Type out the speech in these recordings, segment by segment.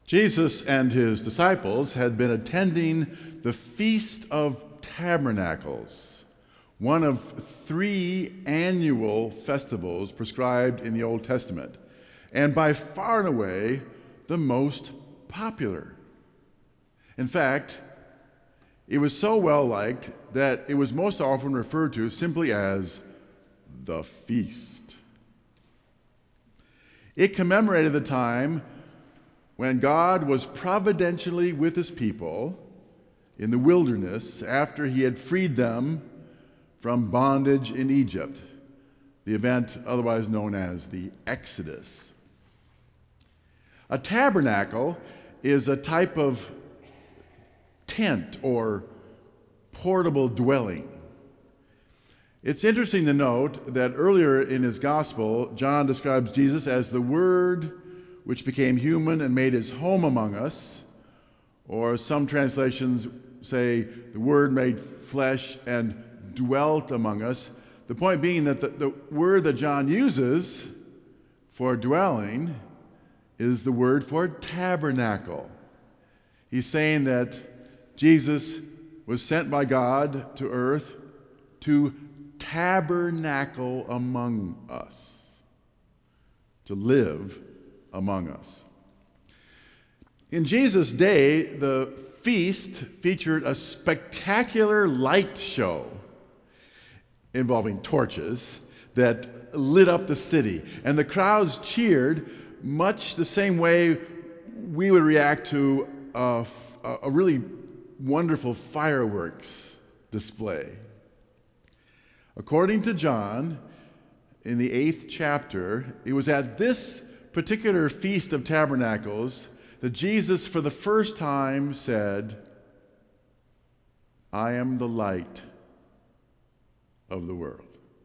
Jesus and his disciples had been attending the Feast of Tabernacles, one of 3 annual festivals prescribed in the Old Testament, and by far and away the most popular. In fact, it was so well liked that it was most often referred to simply as the feast. It commemorated the time when God was providentially with his people in the wilderness after he had freed them from bondage in Egypt, the event otherwise known as the Exodus. A tabernacle is a type of tent or portable dwelling. It's interesting to note that earlier in his gospel, John describes Jesus as the Word which became human and made his home among us, or some translations say the Word made flesh and dwelt among us. The point being that the word that John uses for dwelling is the word for tabernacle. He's saying that Jesus was sent by God to earth to tabernacle among us, to live among us. In Jesus' day, the feast featured a spectacular light show involving torches that lit up the city, and the crowds cheered much the same way we would react to a really wonderful fireworks display. According to John, in the 8th chapter, it was at this particular Feast of Tabernacles that Jesus for the first time said, "I am the light of the world."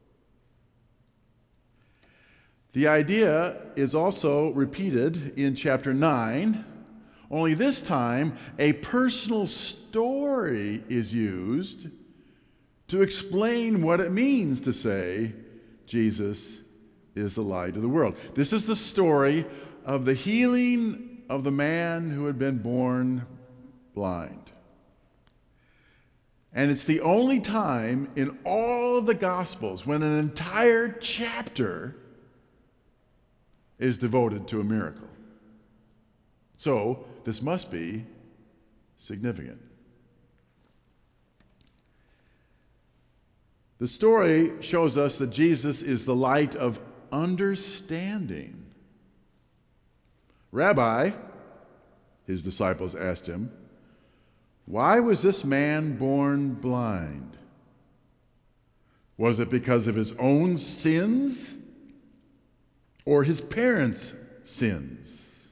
The idea is also repeated in chapter 9, only this time a personal story is used to explain what it means to say Jesus is the light of the world. This is the story of the healing of the man who had been born blind. And it's the only time in all of the Gospels when an entire chapter is devoted to a miracle. So, this must be significant. The story shows us that Jesus is the light of understanding. "Rabbi," his disciples asked him, "why was this man born blind? Was it because of his own sins or his parents' sins?"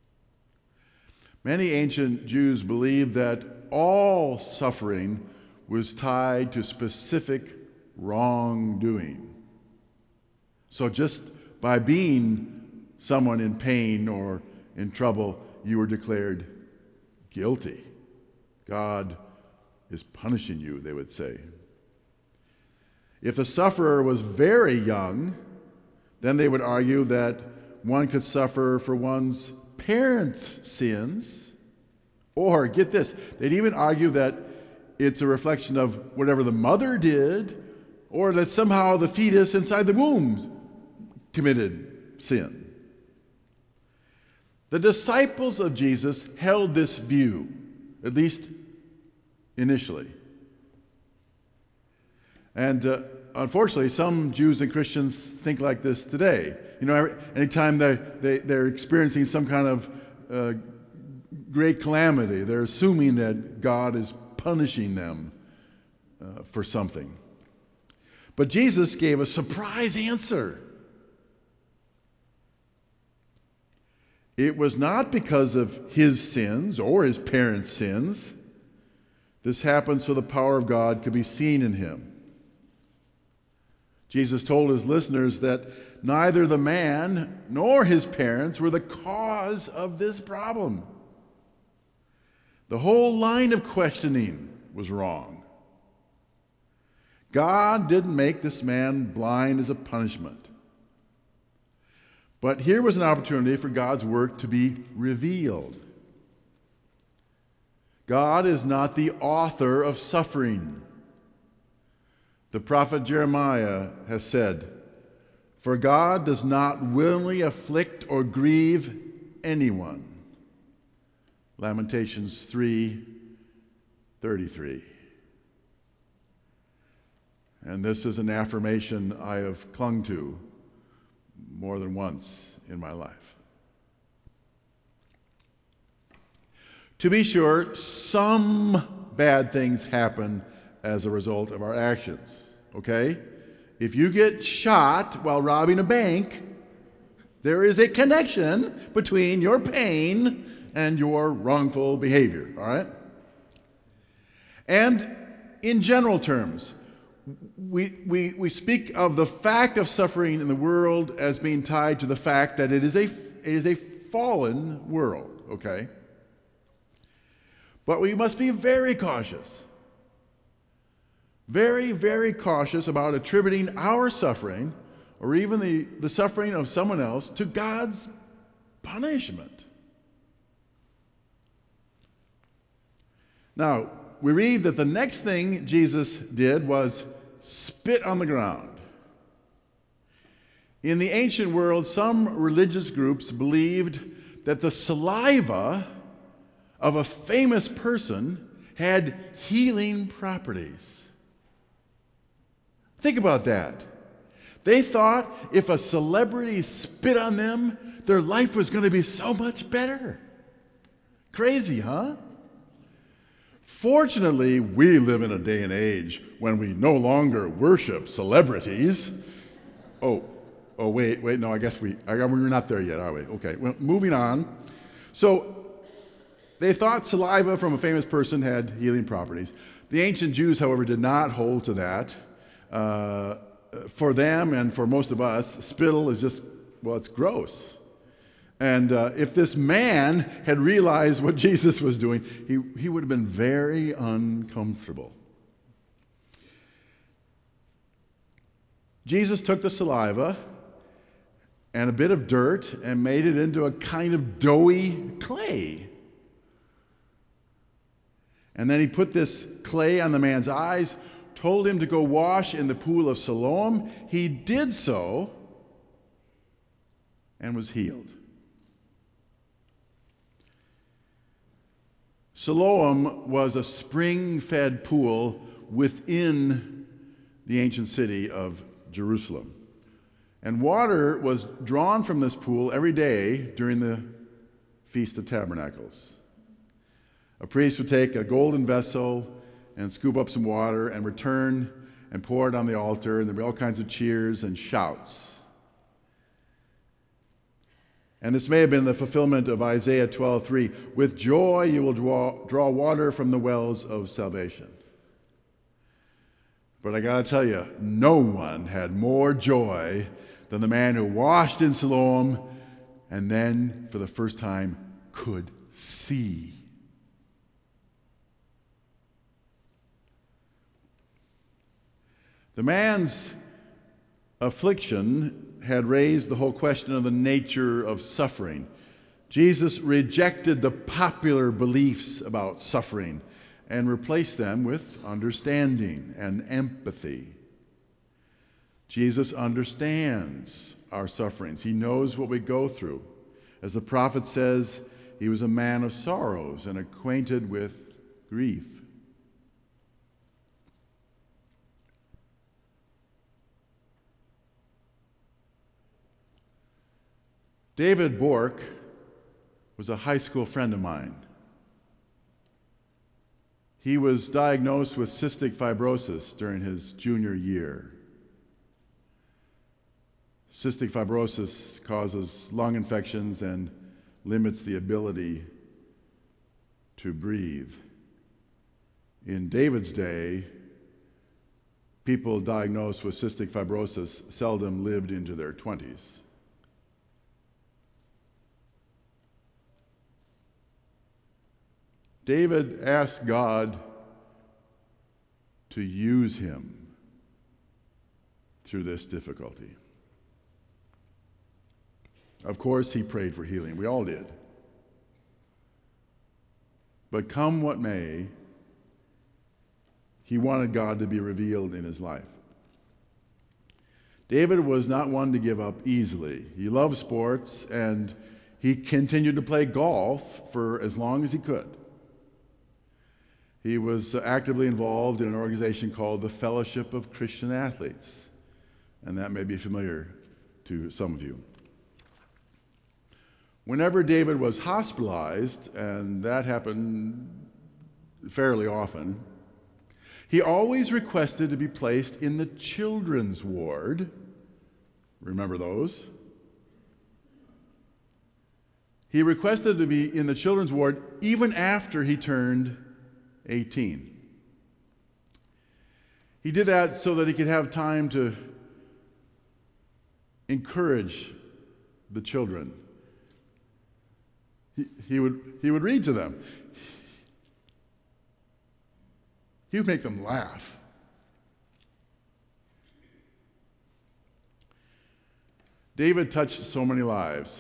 Many ancient Jews believed that all suffering was tied to specific wrongdoing. So just by being someone in pain or in trouble, you were declared guilty. God is punishing you, they would say. If the sufferer was very young, then they would argue that one could suffer for one's parents' sins, or, get this, they'd even argue that it's a reflection of whatever the mother did, or that somehow the fetus inside the womb committed sin. The disciples of Jesus held this view, at least initially. And unfortunately, some Jews and Christians think like this today. You know, anytime they're experiencing some kind of great calamity, they're assuming that God is punishing them for something. But Jesus gave a surprise answer. It was not because of his sins or his parents' sins. This happened so the power of God could be seen in him. Jesus told his listeners that neither the man nor his parents were the cause of this problem. The whole line of questioning was wrong. God didn't make this man blind as a punishment. But here was an opportunity for God's work to be revealed. God is not the author of suffering. The prophet Jeremiah has said, "For God does not willingly afflict or grieve anyone." Lamentations 3:33. And this is an affirmation I have clung to more than once in my life. To be sure, some bad things happen as a result of our actions, okay? If you get shot while robbing a bank, there is a connection between your pain and your wrongful behavior, all right? And in general terms, we speak of the fact of suffering in the world as being tied to the fact that it is a fallen world, okay? But we must be very cautious. Very, very cautious about attributing our suffering or even the suffering of someone else to God's punishment. Now, we read that the next thing Jesus did was spit on the ground. In the ancient world, some religious groups believed that the saliva of a famous person had healing properties. Think about that. They thought if a celebrity spit on them, their life was going to be so much better. Crazy, huh? Fortunately, we live in a day and age when we no longer worship celebrities. Oh, wait, no, I guess we're not there yet, are we? Okay, well, moving on. So, they thought saliva from a famous person had healing properties. The ancient Jews, however, did not hold to that. For them and for most of us, spittle is just, well, it's gross. And if this man had realized what Jesus was doing, he would have been very uncomfortable. Jesus took the saliva and a bit of dirt and made it into a kind of doughy clay. And then he put this clay on the man's eyes, told him to go wash in the pool of Siloam. He did so and was healed. Siloam was a spring-fed pool within the ancient city of Jerusalem. And water was drawn from this pool every day during the Feast of Tabernacles. A priest would take a golden vessel and scoop up some water and return and pour it on the altar, and there'd be all kinds of cheers and shouts. And this may have been the fulfillment of Isaiah 12:3. With joy you will draw water from the wells of salvation. But I got to tell you, no one had more joy than the man who washed in Siloam and then, for the first time, could see. The man's affliction had raised the whole question of the nature of suffering. Jesus rejected the popular beliefs about suffering and replaced them with understanding and empathy. Jesus understands our sufferings. He knows what we go through. As the prophet says, he was a man of sorrows and acquainted with grief. David Bork was a high school friend of mine. He was diagnosed with cystic fibrosis during his junior year. Cystic fibrosis causes lung infections and limits the ability to breathe. In David's day, people diagnosed with cystic fibrosis seldom lived into their 20s. David asked God to use him through this difficulty. Of course, he prayed for healing. We all did. But come what may, he wanted God to be revealed in his life. David was not one to give up easily. He loved sports, and he continued to play golf for as long as he could. He was actively involved in an organization called the Fellowship of Christian Athletes, and that may be familiar to some of you. Whenever David was hospitalized, and that happened fairly often, he always requested to be placed in the children's ward. Remember those? He requested to be in the children's ward even after he turned 18. He did that so that he could have time to encourage the children. He would read to them. He would make them laugh. David touched so many lives,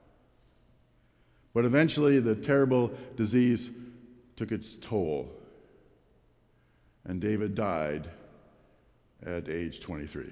but eventually the terrible disease took its toll, and David died at age 23.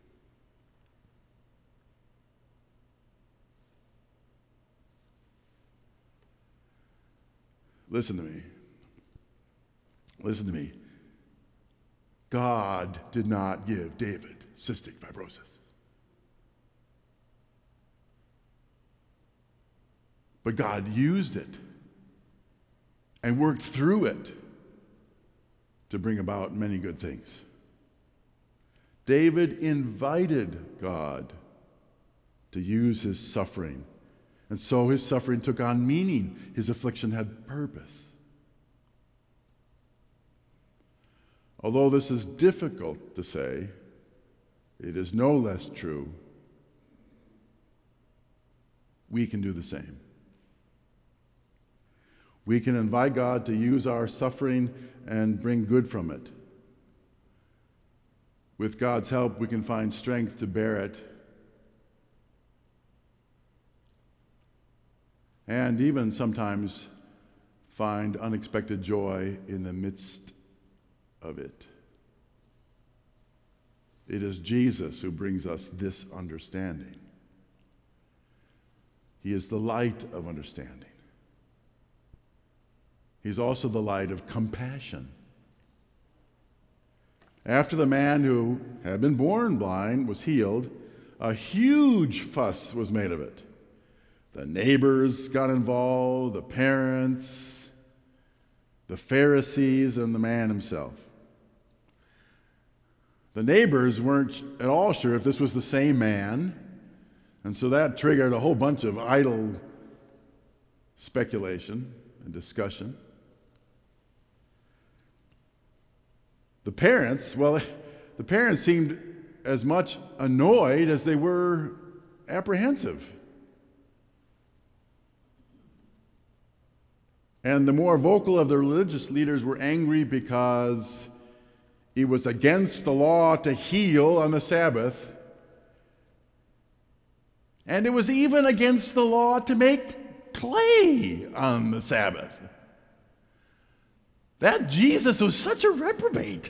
Listen to me. Listen to me. God did not give David cystic fibrosis. But God used it and worked through it to bring about many good things. David invited God to use his suffering, and so his suffering took on meaning. His affliction had purpose. Although this is difficult to say, it is no less true. We can do the same. We can invite God to use our suffering and bring good from it. With God's help, we can find strength to bear it, and even sometimes find unexpected joy in the midst of it. It is Jesus who brings us this understanding. He is the light of understanding. He's also the light of compassion. After the man who had been born blind was healed, a huge fuss was made of it. The neighbors got involved, the parents, the Pharisees, and the man himself. The neighbors weren't at all sure if this was the same man, and so that triggered a whole bunch of idle speculation and discussion. The parents seemed as much annoyed as they were apprehensive. And the more vocal of the religious leaders were angry because it was against the law to heal on the Sabbath. And it was even against the law to make clay on the Sabbath. That Jesus was such a reprobate.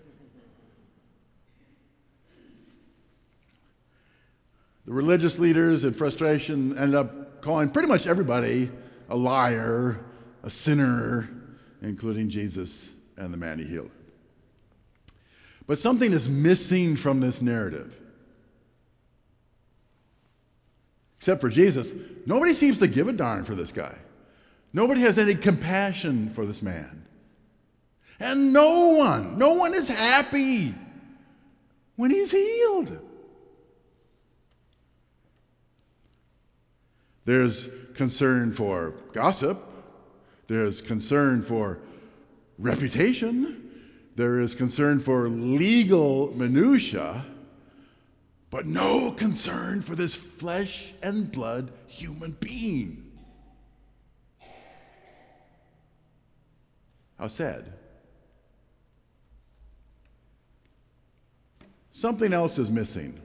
The religious leaders in frustration ended up calling pretty much everybody a liar, a sinner, including Jesus and the man he healed. But something is missing from this narrative. Except for Jesus, nobody seems to give a darn for this guy. Nobody has any compassion for this man. And no one is happy when he's healed. There's concern for gossip. There's concern for reputation. There is concern for legal minutia, but no concern for this flesh and blood human being. How sad. Something else is missing.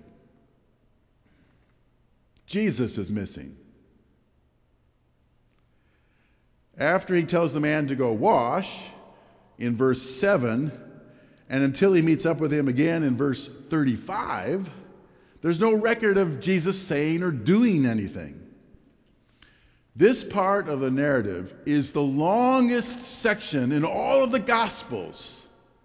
Jesus is missing. after he tells the man to go wash in verse 7, and until he meets up with him again in verse 35, there's no record of Jesus saying or doing anything. This part of the narrative is the longest section in all of the Gospels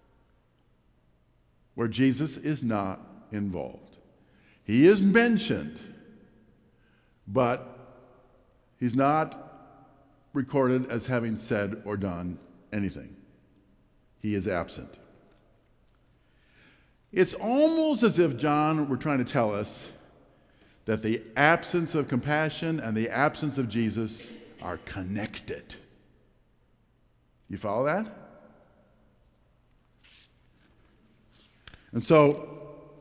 where Jesus is not involved. He is mentioned, but he's not recorded as having said or done anything. He is absent. It's almost as if John were trying to tell us that the absence of compassion and the absence of Jesus are connected. You follow that? And so,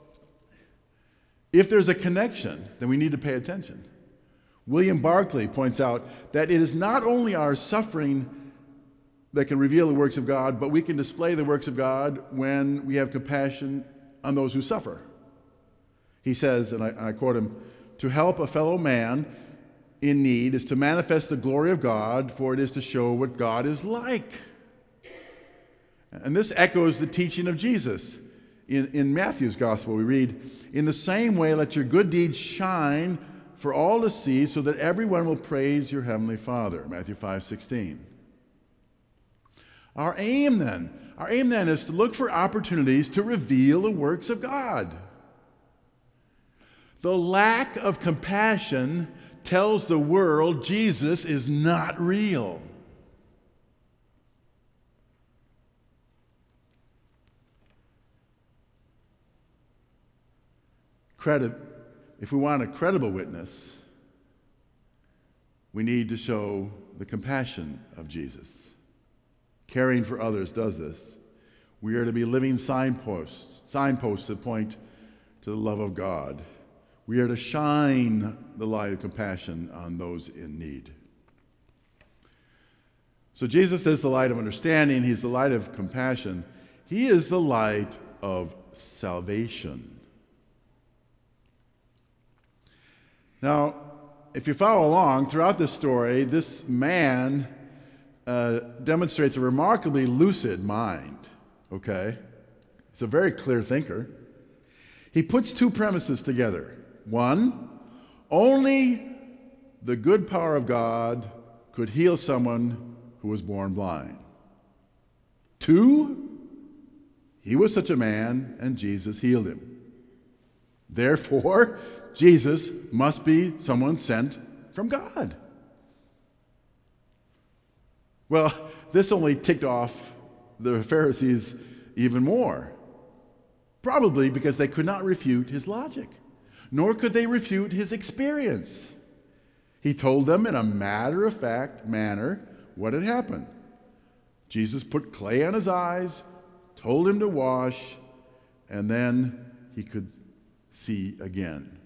if there's a connection, then we need to pay attention. William Barclay points out that it is not only our suffering that can reveal the works of God, but we can display the works of God when we have compassion on those who suffer. He says, and I quote him, "To help a fellow man in need is to manifest the glory of God, for it is to show what God is like." And this echoes the teaching of Jesus. In Matthew's gospel, we read, "In the same way, let your good deeds shine for all to see, so that everyone will praise your heavenly Father." Matthew 5:16. Our aim then is to look for opportunities to reveal the works of God. The lack of compassion tells the world Jesus is not real. If we want a credible witness, we need to show the compassion of Jesus. Caring for others does this. We are to be living signposts that point to the love of God. We are to shine the light of compassion on those in need. So Jesus is the light of understanding. He's the light of compassion. He is the light of salvation. Now, if you follow along throughout this story, this man demonstrates a remarkably lucid mind, okay? He's a very clear thinker. He puts two premises together. One, only the good power of God could heal someone who was born blind. Two, he was such a man and Jesus healed him. Therefore, Jesus must be someone sent from God. Well, this only ticked off the Pharisees even more, probably because they could not refute his logic, nor could they refute his experience. He told them in a matter-of-fact manner what had happened. Jesus put clay on his eyes, told him to wash, and then he could see again.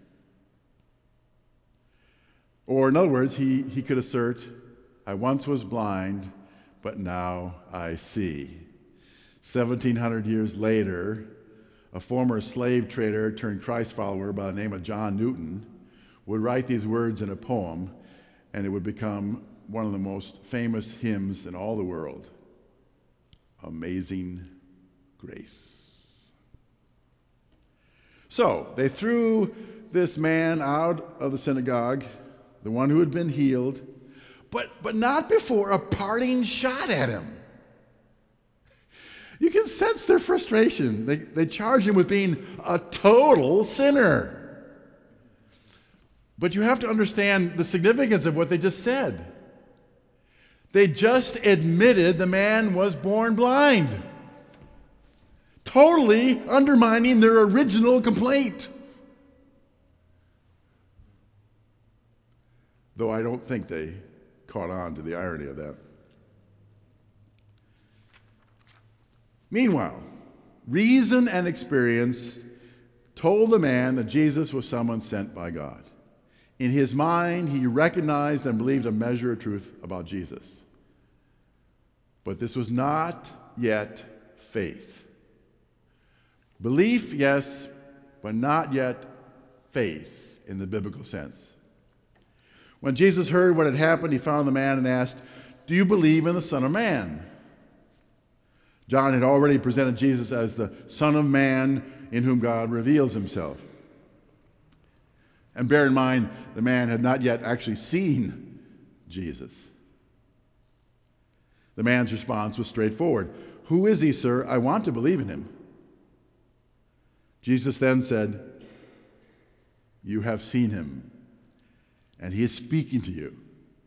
Or in other words, he could assert, "I once was blind, but now I see." 1,700 years later, a former slave trader turned Christ follower by the name of John Newton would write these words in a poem, and it would become one of the most famous hymns in all the world. Amazing Grace. So, they threw this man out of the synagogue, the one who had been healed, but not before a parting shot at him. You can sense their frustration. They charge him with being a total sinner. But you have to understand the significance of what they just said. They just admitted the man was born blind, totally undermining their original complaint. Though I don't think they caught on to the irony of that. Meanwhile, reason and experience told the man that Jesus was someone sent by God. In his mind, he recognized and believed a measure of truth about Jesus. But this was not yet faith. Belief, yes, but not yet faith in the biblical sense. When Jesus heard what had happened, he found the man and asked, do you believe in the Son of Man? John had already presented Jesus as the Son of Man in whom God reveals himself. And bear in mind, the man had not yet actually seen Jesus. The man's response was straightforward. Who is he, sir? I want to believe in him. Jesus then said, you have seen him, and he is speaking to you.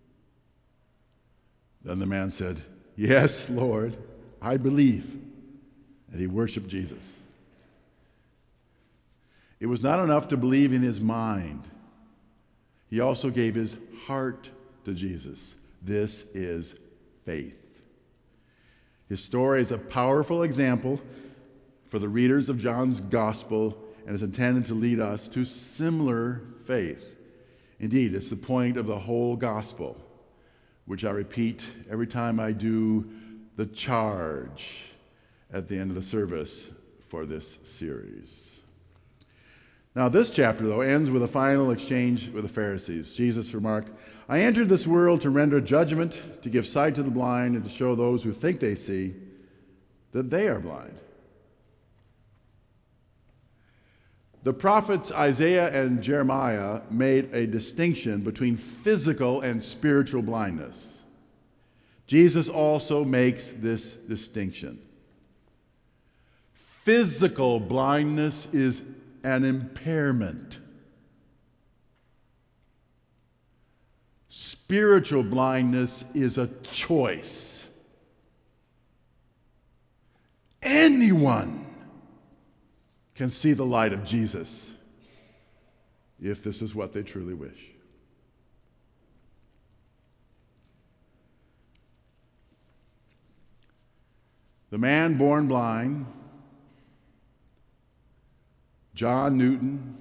Then the man said, yes, Lord, I believe. And he worshiped Jesus. It was not enough to believe in his mind. He also gave his heart to Jesus. This is faith. His story is a powerful example for the readers of John's gospel and is intended to lead us to similar faith. Indeed, it's the point of the whole gospel, which I repeat every time I do the charge at the end of the service for this series. Now, this chapter, though, ends with a final exchange with the Pharisees. Jesus remarked, I entered this world to render judgment, to give sight to the blind, and to show those who think they see that they are blind. The prophets Isaiah and Jeremiah made a distinction between physical and spiritual blindness. Jesus also makes this distinction. Physical blindness is an impairment. Spiritual blindness is a choice. Anyone can see the light of Jesus if this is what they truly wish. The man born blind, John Newton,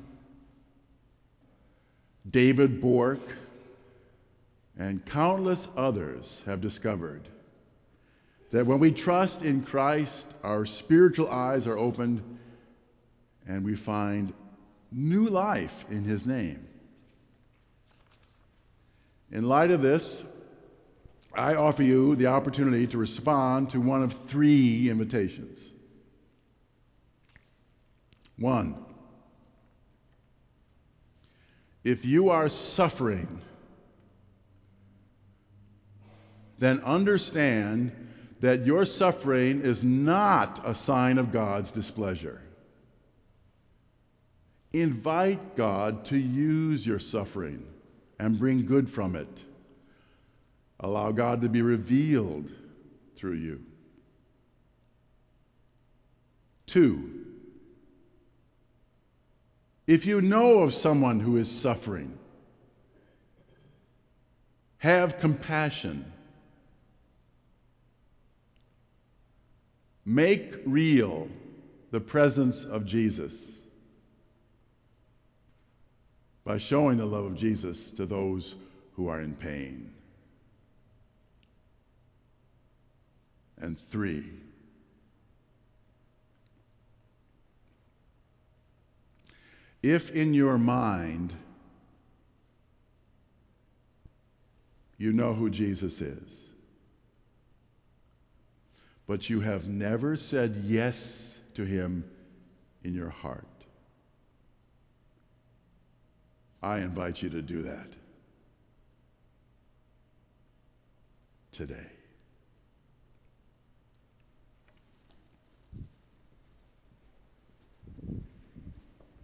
David Bork, and countless others have discovered that when we trust in Christ, our spiritual eyes are opened and we find new life in his name. In light of this, I offer you the opportunity to respond to one of three invitations. 1, if you are suffering, then understand that your suffering is not a sign of God's displeasure. Invite God to use your suffering and bring good from it. Allow God to be revealed through you. 2, if you know of someone who is suffering, have compassion. Make real the presence of Jesus by showing the love of Jesus to those who are in pain. And 3, if in your mind you know who Jesus is, but you have never said yes to him in your heart, I invite you to do that today.